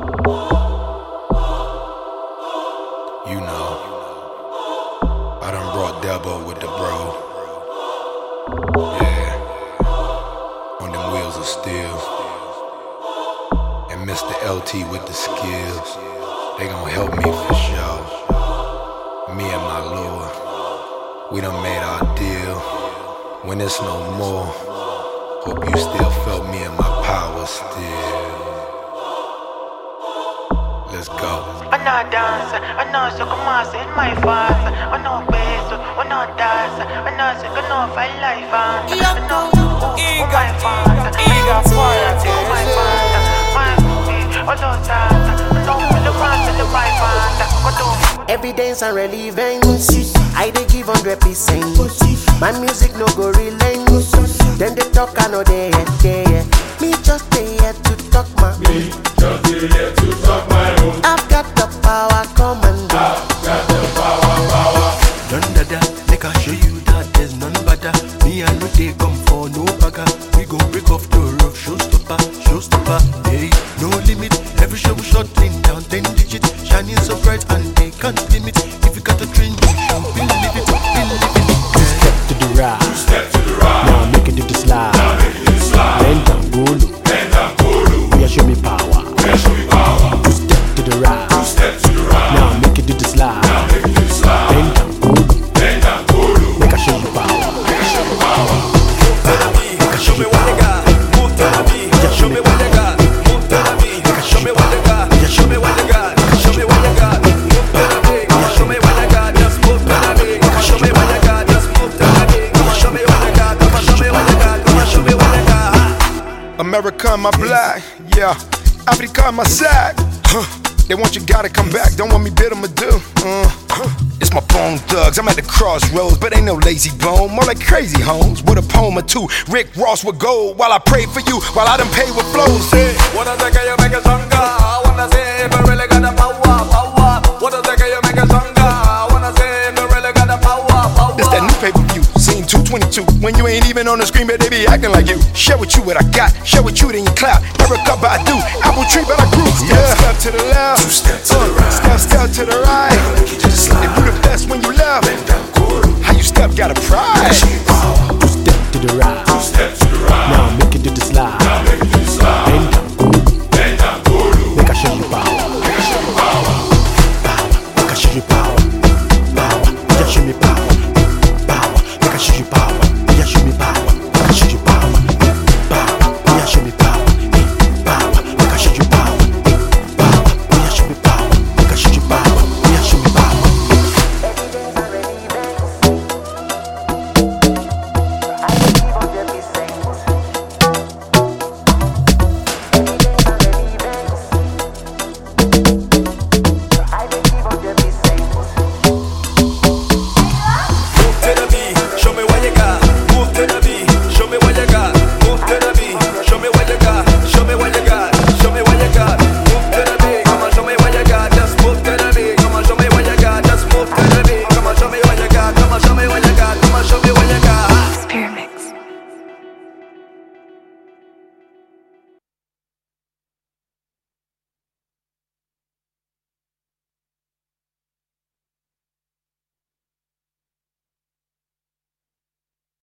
You know, I done brought Debo with the bro. Yeah, on them wheels of steel. And Mr. LT with the skills. They gon' help me for sure. Me and my Lord, we done made our deal. When it's no more, hope you still felt me and my power still. Let's go. I know dance, I know so come on, in my fast. I know bass, I know dance, I know so can know fight life. I know my fast, my fast, I know that, I know the fast and the right fast. Every dance and relevant, I dey give 100%. My music no go relent. Then they talk, I know they head. Me just dey here to talk my own. I've got the power, come and do. None dada, make I show you that there's none better. Me and no they come for no bagger. We gon' break off the roof, showstopper. Hey, no limit. Every show we shutting down 10 digits, shining so bright and they can't limit. If you got a dream, you should believe it. Step to the right. Now make it do the slide. Bend down, go low. Yeah, show me power. Two step to the right. Now make it do the slide. Bend down, go low. Make I show you power. Show me what they got. Move to the beat. Show me what they got. Move to the beat. Show me what they got. Show me what they got. Show me what they got. Move to the beat. Show me what they got. Just move to the beat. Show me what they got. Just move to the beat. Show me what they got. Show me what they got. Show me what they got. America on my black, yeah. Africa on my side. They want you gotta come back, don't want me bid 'em a do. It's my bone thugs, I'm at the crossroads, but ain't no lazy bone. More like crazy homes, with a poem or two. Rick Ross with gold, while I pray for you, while I done pay with flows. What does it you make it stronger? I wanna say if you really got the power. What does it you make it stronger? I wanna say if you really got the power. This that new pay-per-view, scene 222. When you ain't even on the screen, but they be acting like you. Share with you what I got, share with you then you clout. Erica Badu, apple tree, but I grew. Step to the left, step to the right. If you the best when you left, how you step got a pride. Two step to the right.